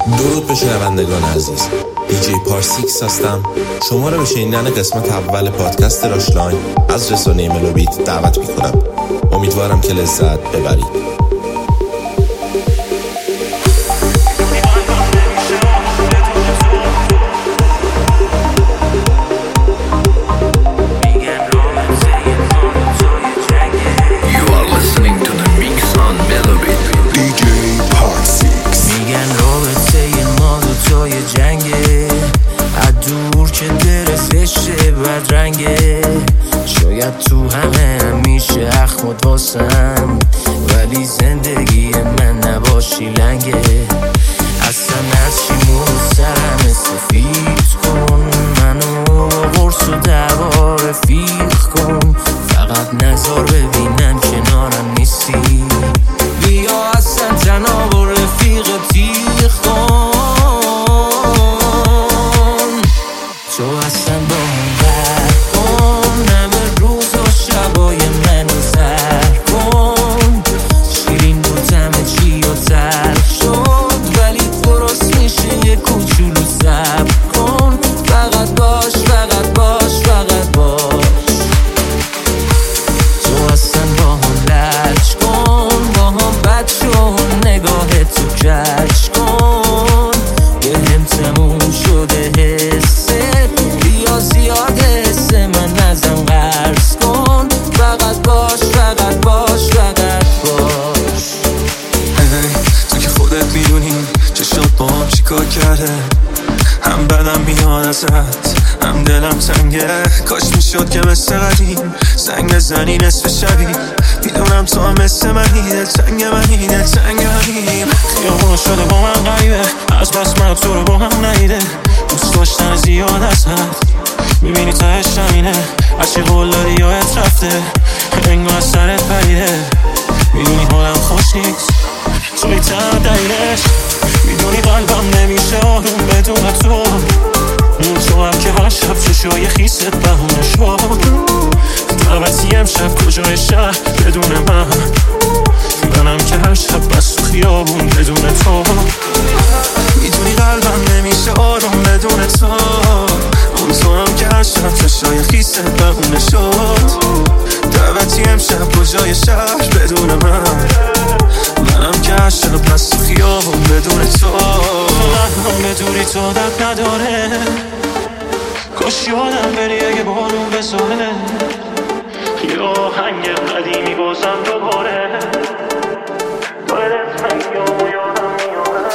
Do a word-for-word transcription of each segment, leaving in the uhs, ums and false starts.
درود به شنوندگان عزیز، دیجی پارسیکس هستم. شما را به شنیدن قسمت اول پادکست راشلاین از رسانه ملوبیت دعوت میکنم. امیدوارم که لذت ببرید. جنگه عدور که در زشته بدرنگه، شاید تو همه همیشه اخمد واسم، ولی زندگی من نباشی لنگه. اصلا از شیمون سرم سفید کن، منو با قرص و دعوا رفیق کن، فقط نظر ببینم کنارم نیستی، بیا اصلا تنها با رفیق تیغ کن. تو اصلا با هم بر کن، همه روز و شبای منو سر کن، شیرین بود همه چی و تلخ شد، ولی درست میشه یه کوچولو صبر کن، فقط باش فقط باش فقط باش. تو اصلا با هم لج کن، با هم بد شد، نگاه تو کج کن، به هم تموم شده حسه، بیا زیاد حس من ازم قرض کن، فقط باش فقط باش فقط باش. تو که خودت میدونی چشات با هم چیکار کرده، هم بدم میاد ازت هم دلم تنگه، کاش میشد که مثل قدیم زنگ بزنی نصف شبی، میدونم تو هم مثل منی، دل تنگ منی دل تنگ منیم، خیابون شده با من غریبه، از بس من تو رو با هم نیده، دوست داشتن زیاد ازت میبینی تهش همینه، هرچی قول دادی یادت رفته، انگار از سرت پریده، میدونی حالم خوش نیست توی تن دلیلش، میدونی قلبم نمیشه آروم بدون تو، اون تو هم که هر شب چشای خیست بهونه شد، دعوتی امشب کجای شهر بدون من، منم که هر شب بس تو خیابون بدون تو، میدونی قلبم نمیشه آروم بدون تو، اون تو هم که هر شب چشای خیست بهونه شد، دعوتی امشب کجای شهر بدون من، منم که هر شب بس تو خیابون بدون تو، من به دوری تو دد نداره، کاش یادم بری اگه بارون بزاره، یه آهنگ قدیمی بازم دوباره، باید هنگام و یادم میاره.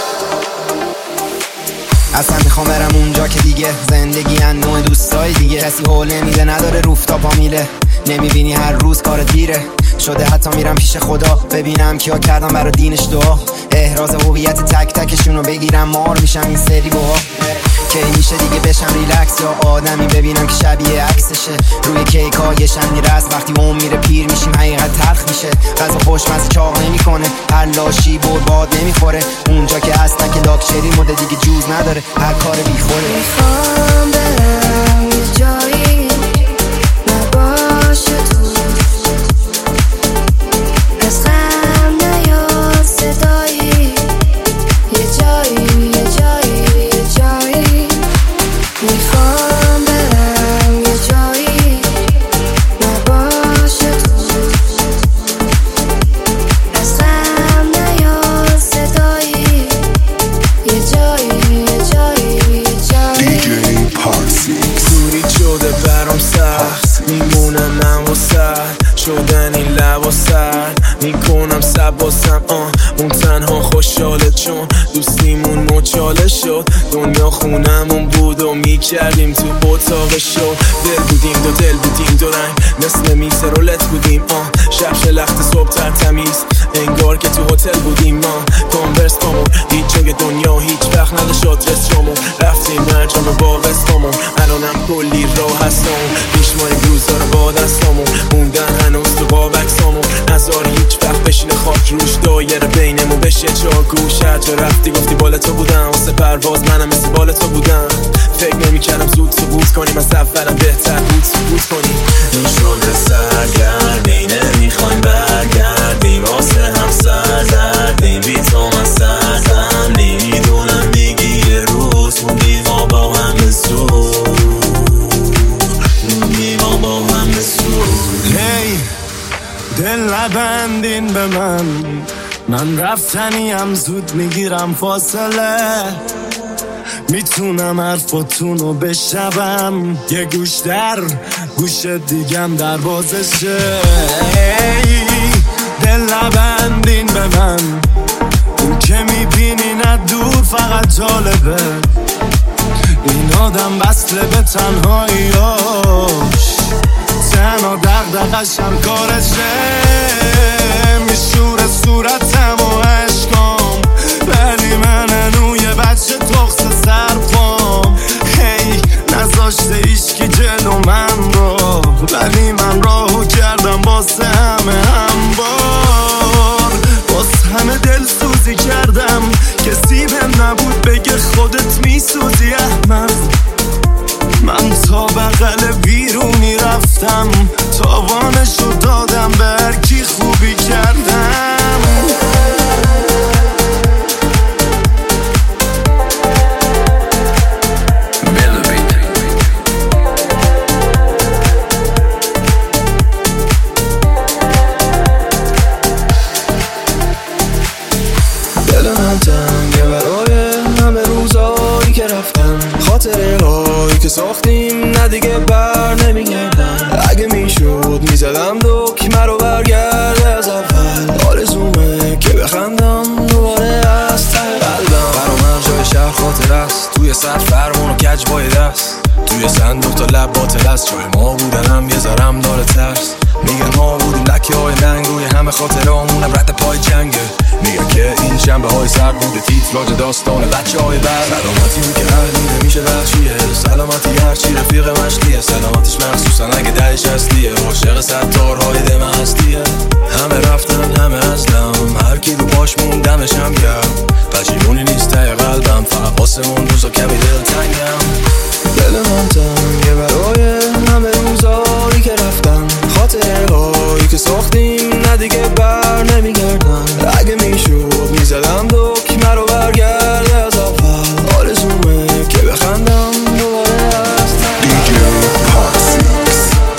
اصلا میخوام برم اونجا که دیگه زندگی ان نوع دوستای دیگه، کسی حول نمیده نداره روفتاپا میله، نمیبینی هر روز کار دیره شده، حتی میرم پیش خدا ببینم کیا کردم برای دینش دعا، احراز هویت تک تکشونو بگیرم مار میشم این سری با کی میشه دیگه بشم ریلکس، یا آدمی ببینم که شبیه عکسشه، روی کیک ها یه شنی رس، وقتی اون میره پیر میشیم حقیقت تلخ میشه، غذا خوشمزه چاق نمیکنه، هر لاشی برباد نمیخوره، اونجا که اصلا که لاکچری مده دیگه جوز نداره، هر کار بیخوره. میخوام برم یه جایی نباشه تو، از غم نیاد صدایی، یه جایی یه جایی یه جایی، میخوام برم یه جایی نباشه تو، از غم نیاد صدایی، یه جایی یه جایی یه جایی. دیجی پارسیکس دوری شده برام سخت، میمونم من و سرد شدن این لب و سرد، میکنم سب و سم آن اون تنها خوشحاله، چون دوستیمون مچاله شد، دنیا خونمون بود و میکردیم تو اتاق شد، دل بودیم دو دل بودیم دو رنگ، مثل میز رولت بودیم آن شب شلخت صبح تر تمیز، انگار که تو هتل بودیم ما، کانورس پامون هیچ جای دنیا هیچ وقت نداشت آدرس شامون، رفتیم مرجام و باقستامون، الانم کلی راه هستمون، بیشماری روزا رو با دستامون، موندن هنوز تو باب اکسامون، نزار هیچ وقت بشینه خاک روش، دایره بینمون بشه چاگوش، هر جا رفتی گفتی بال تو بودم، واسه پرواز منم مثل بال تو بودم، فکر نمی کردم زود ثبوت کنیم، از اولم بهتر بود ثبوت کنیم، این شده سرگردی نمیخوایم برگردیم، واسه هم سردردیم، بی تو من سردم، نمیدونم دل نبندین به من، من رفتنیم زود میگیرم فاصله. میتونم حرفاتونو بشنوم، یه گوش در گوش دیگم در بازشه. دل نبندین به من، اون که میبینی نه دور فقط جالبه. این آدم بسله به تنهاییاش، تنها دغدغه‌شم کارشه. میشوره صورتم و عشقام، ولی من هنوز یه بچه تخص سرپام. هی نذاشته ایشکی جلو من رو، ولی من راهو کردم واسه همه همبار. واسه همه دل سوزی کردم، کسی بهم نبود بگه خودت میسوزی احمد. من تا بغل بیرونی رفتم، تاوانشو دادم به هر کی خوبی کردم. دل من تنگه برای همه روزایی که رفتن، خاطره هایی که ساختیم نه دیگه بر نمیگردن. اگه میشد میزدم دکمه رو برگرده از اول. آرزومه که بخندم دوباره از ته قلبم. برام هر جای شهر خاطر است، توی سر فرمون و کج بای دست. توی صندوق تا لب باطل است، جای ما بودنم یه ذرم داره ترس. میگن ما بودیم لکه های لنگ، روی همه خاطره همونم رد پای جنگه. میگن که این شنبه های سر بوده تیتراژ داستان بچه های بر. سلامتی اون که اهلی نمیشه بخشیه، سلامتی هرچی رفیق مشتیه. سلامتیش مخصوصا اگه دهش هستیه، عاشق ستارهای دم هستیه. همه رفتن همه ازدم، هر کی رو پاش موندمش هم گرم. پشیمونی نیست ته قلبم، فقط واسه اون روزا کمی دل تنگم. دل من تنگه برای همه روزایی که رفتن، خاطره هایی که ساختیم نه دیگه بر نمیگردن. اگه میشد میزدم دکمه رو برگرده از اول. آرزومه که بخندم دوباره از ته. دی جی Part six.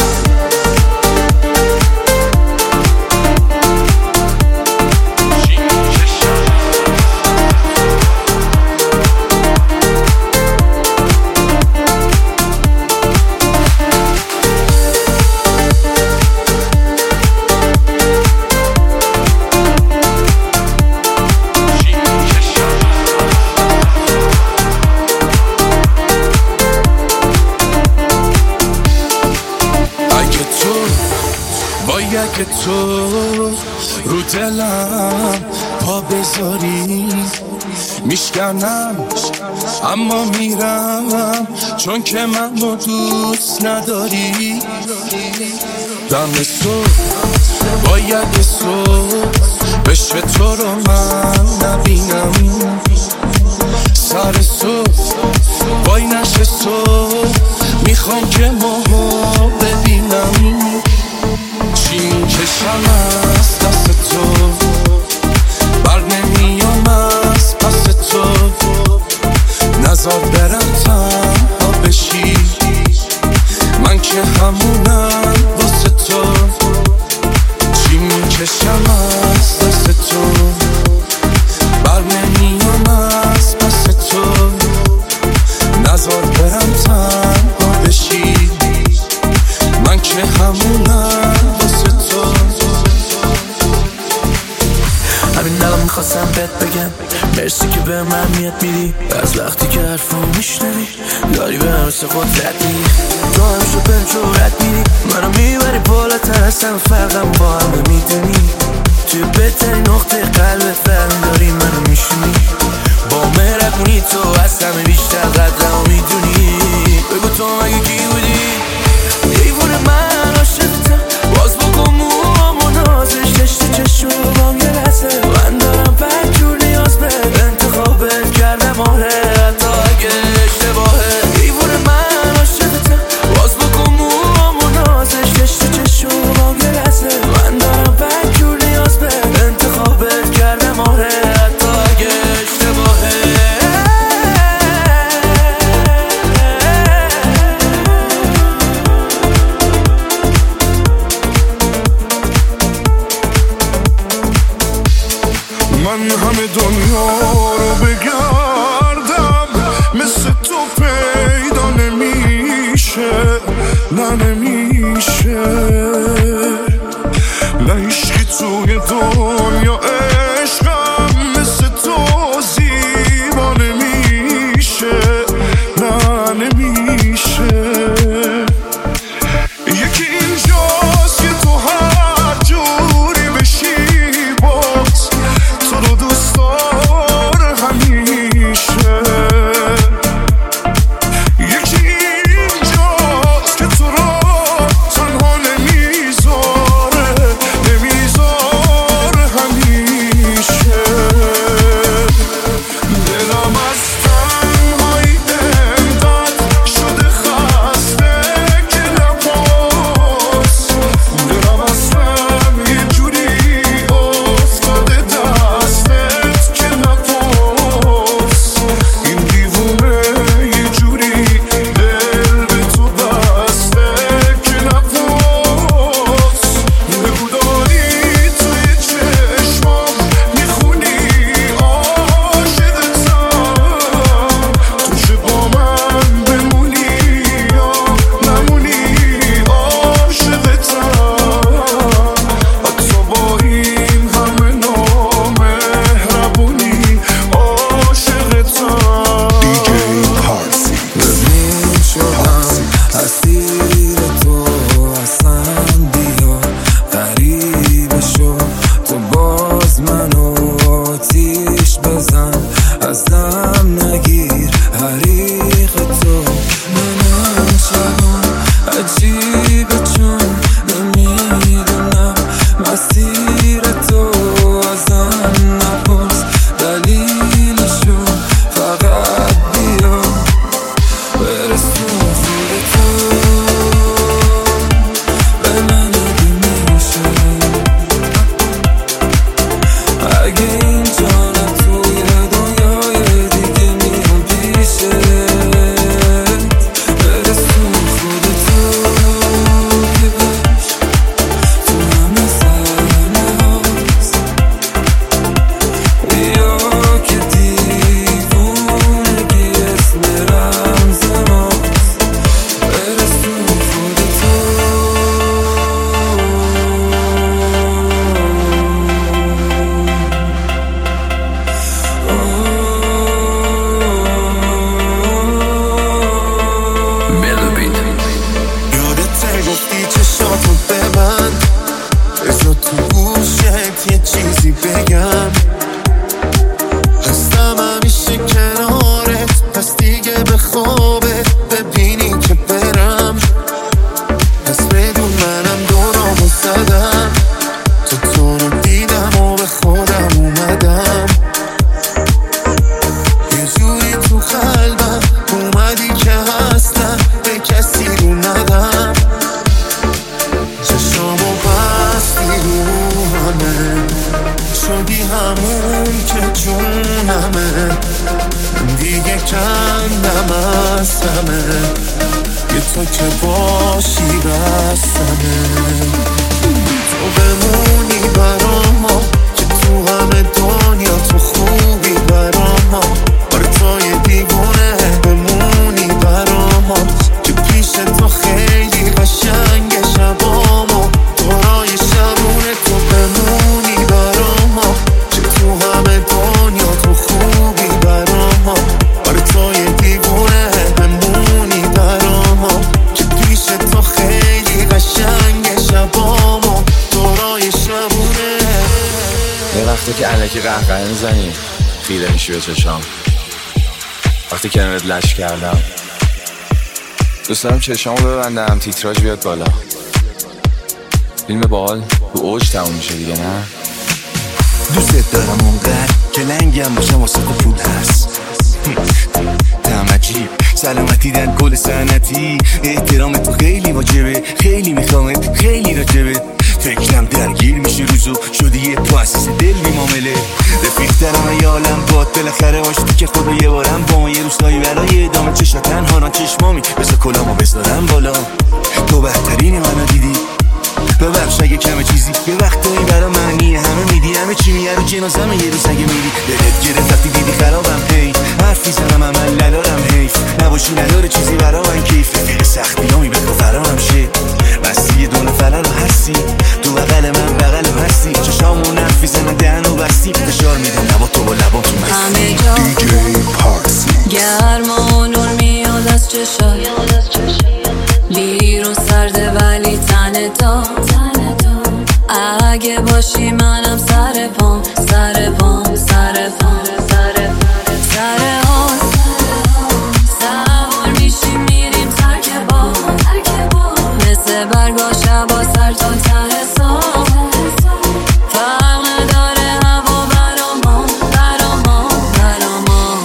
که تو رو دلم پا بذاری، میشکنم اما میرم، چون که منو دوست نداری. دم صبح باید صبح بشه تو رو من نبینم. سر صبح وای نشه صبح، میخوام که ماها ببینم. چی میکشم از دست تو، بر نمیام از پس تو. نزار برم تنها بشی، من که همونم واسه تو. چی میکشم از دست تو، بر نمیام از پس تو. نزار برم تنها بشی، من که همونم واسه تو. همین الان میخواستم بهت بگم مرسی که به من میاد میدی. از وقتی که حرفو میشنوی داری به هم مثل قدرت میدی. تو همیشه بهم جورت میدی، منو میبری بالاتر از همه فرقم با همه میدونی. توی بهترین نقطه قلبت برم داری منو میشونی. با مهربونی تو از همه بیشتر قدرمو میدونی. بگو تو مگه کی بودی؟ دیوونه من عاشقتم، باز بکن موامو نازش. دشت چشم رو بام یه لحظه، من دارم پنج جور نیاز به انتخابت کردم. آره حتی اگه اشتباهه. دیوونه من عاشقتم، باز بکن موامو نازش. دشت چشم رو بام یه لحظه، من دارم پنج جور نیاز به انتخابت کردم. آره حتی اگه اشتباهه. من همه دنیا رو بگردم مثل تو پیدا نمیشه، نه نمیشه، نه عشقی توی دنیا عشقم مثل تو زیبا نمیشه، نه نمیشه. یکی اینجاست که تو هر جوری بشی باز تو رو دوست داره همیشه. یکی اینجاست که تو رو تنها نمیذاره، نمیذاره همیشه. دلم از تنهایی انقدر شده خسته که نپاس، دلم اصلا یه جوری افتاده دستت که نپاس. این دیوونه یه جوری دل به تو بسته که نپاس. بگو داری توی چشمام میخونی عاشقتم، تو چه با من بمونی یا نمونی عاشقتم. حتی با این همه نامهربونی عاشقتم. دی جی پارسی ببین شدم اسیر تو، اصلا بیا غریبه شو، تو باز منو آتیش بزن، ازم نگیر حریق تو. منم شبم عجیبه چون نمیدونم مسیر تو، ازم نپرس دلیلشو، فقط بیا برسون خودتو به من نمیشه. اگه اینجا نه توی دنیای دیگه میام پیشت، برسون خودتو که بش تو همه صحنه هاست. بیا که دیوونگی اسم رمز ماست، برسون خودتو. یادت گفتی چشاتو ببند، بذار تو گوشت یه چیزی بگم. هستم همیشه کنارت، پس دیگه به خوابت ببینی که برم. پس بدون منم دورامو زدم، تو تو رو دیدم و به خودم اومدم. یه جوری تو قلبم اومدی که هستم به کسی رو ندم. چشامو بستی رو همه، شدی همون که جونمه. من دیگه کندم از همه، یه تو که باشی بستمه. تو بمونی برام، که تو همه دنیا تو خوبی برام. آره تو یه دیوونه بمونی برام، که پیش تو خیلی قشنگ شبامو. دورای شبونه تو بمونی برام، که تو همه دنیا تو خوبی برام. آره تو یه دیوونه بمونی برام، که پیش تو خیلی قشنگ شبامو. دورای شبونه. یه وقتی که الکی قهقه میزنی خیره میشی به چشام، وقتی کنارت لش کردم دوست دارم چشامو ببندم تیتراژ بیاد بالا، فیلم باحال رو اوج تموم میشه دیگه. نه دوست دارم اونقدر که لنگم باشم واسه تو پول هست. دم عجیب سلامتی در کل سنتی، احترام تو خیلی واجبه، خیلی میخوامت خیلی راجبه. فکرم درگیر میشه روزو، شدی یه مؤسس دل بی معامله. رفیق‌ترم ای عالم باد، بالاخره آشتی که خدا یه بارم با ما یه روستایی برای ادامه. چشم تنها نه چشمامی، بذار کلامو بذارم بالا. تو بهترین منو دیدی، ببخش اگه کم چیزی، یه وقتایی برا معنی همه میدی. همه چی میاره جنازمه، یه روز اگه پارسی فشار میدم لبا تو با لبا تو همه جا دیجی پارسی گرما و نور میاد از چشای بیرون سرده ولی تنه تا اگه باشی منم سر پام سر پام سر پام سر ها سوار میشیم میریم ترک با مثل برگا شبا سر تا ته سام فرق نداره هوا برا ما برا ما برا ما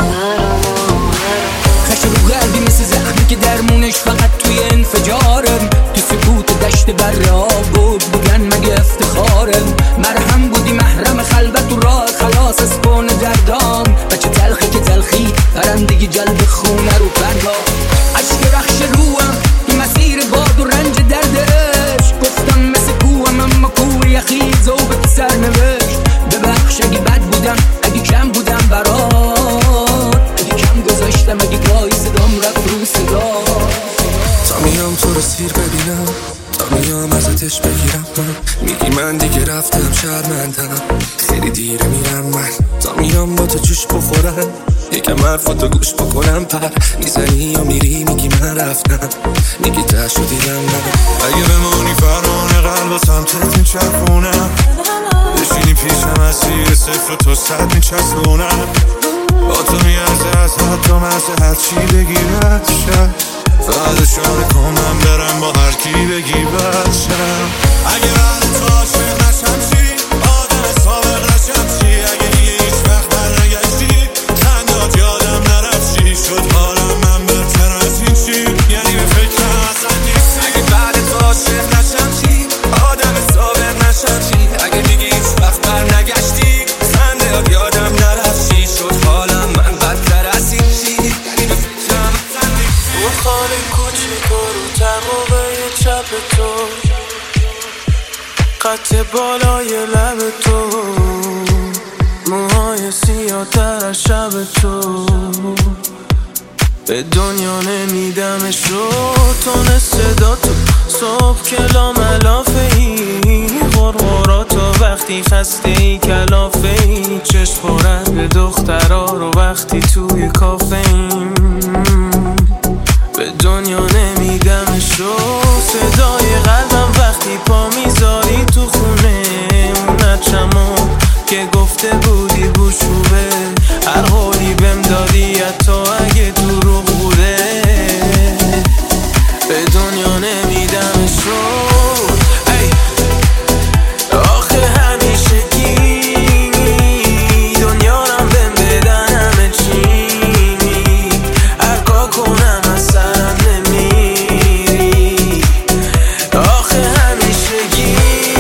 خشم رو قلبی مثل زخمی که درمونش فقط توی انفجارم تو سکوت دشت برا بود بگن مگه افتخارم مرهم بودی محرم خلوت و راه خلاص از پون دردام بچه تلخی که تلخی پرندگی جلب خونه رو پرگاه عشق رخش روم این مسیر باد و رنج دردش گفتم مثل کوهم اما کوه یخی زوبت سرنوشت ببخش اگه بد بودم اگه کم بودم برات اگه کم گذاشتم اگه گاهی صدام رفت رو صدا تا میام تو رو سیر ببینم تا میام ازتش بگیرم من میگی من دیگه رفتم شرمندم خیلی دیره میرم من تا میام با تو جوش بخورم یکم حرفاتو گوش بکنم پر میزنی یا میری میگی من رفتم میگی تشو دیدم من اگه بمونی فرمان قلب سمتت میچرخونم بشینی پیشم از زیر صفر تو صد میچسبونم با تو میارزه از حد و مرزه هرچی بگی بشم فقط اشاره کن من برم با هر کی بگی بشم اگه بعد تو عاشق نشم چی آدم سابق نشم چی اگه دیگه هیچ وقت برنگشتی خندات یادم نرفت چی شد حالم من بهتر از این چی یعنی به فکرم اصلا نیست اگه بعد تو عاشق نشم چی آدم سابق نشم چی اگه دیگه هیچ وقت برنگشتی خندات یادم نرفت چی شد حالم من بدتر از این چی یعنی به فکرم اصلا نیست اون خانه کوچیک و رو تقوبه چپ تو قطع بالای لب تو موهای سیاه تر از شب تو به دنیا نمیدم شو تون صدا تو صبح کلا ملافه ای غرغراتو وقتی خسته ای کلافه ای چشم پرن به دخترها رو وقتی توی کافه ایم به دنیا نمیدم شو صدای قلبم وقتی پا میذاری تو خونه اون نچمو که گفته بودی بوشوبه هر حالی بهم دادی حتی اگه دروغ بوده به دنیا نمیدم شو ای آخه همیشگی دنیا رم بهم بدن همه چی هر کار کنم از سرم نمیری آخه همیشگی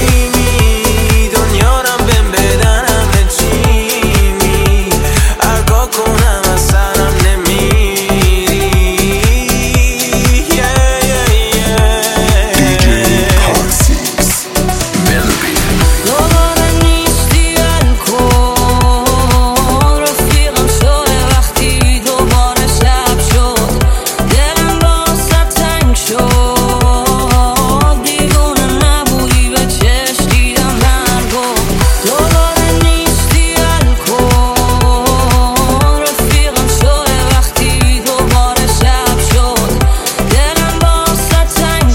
دنیا رم بهم بدن همه چی هر کار کنم از سرم نمیری دوباره نیستی ول کن رفیقم شده وقتی دوباره شب شد دلم واسه تنگ شد دیوونه نبودی به چشم دیدم برگو دوباره نیستی ول کن رفیقم شده وقتی دوباره شب شد دلم واسه تنگ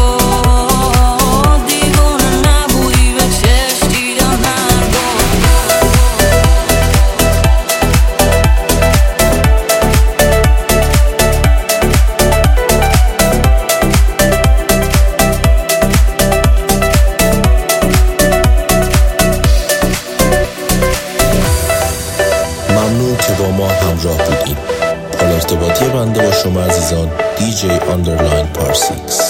شد دیوونه نبودی به چشم دیدم برگو ممنون که با ما همراه بودین. حال ارتباطی بنده با شما عزیزان دی جی underline پارسیکس.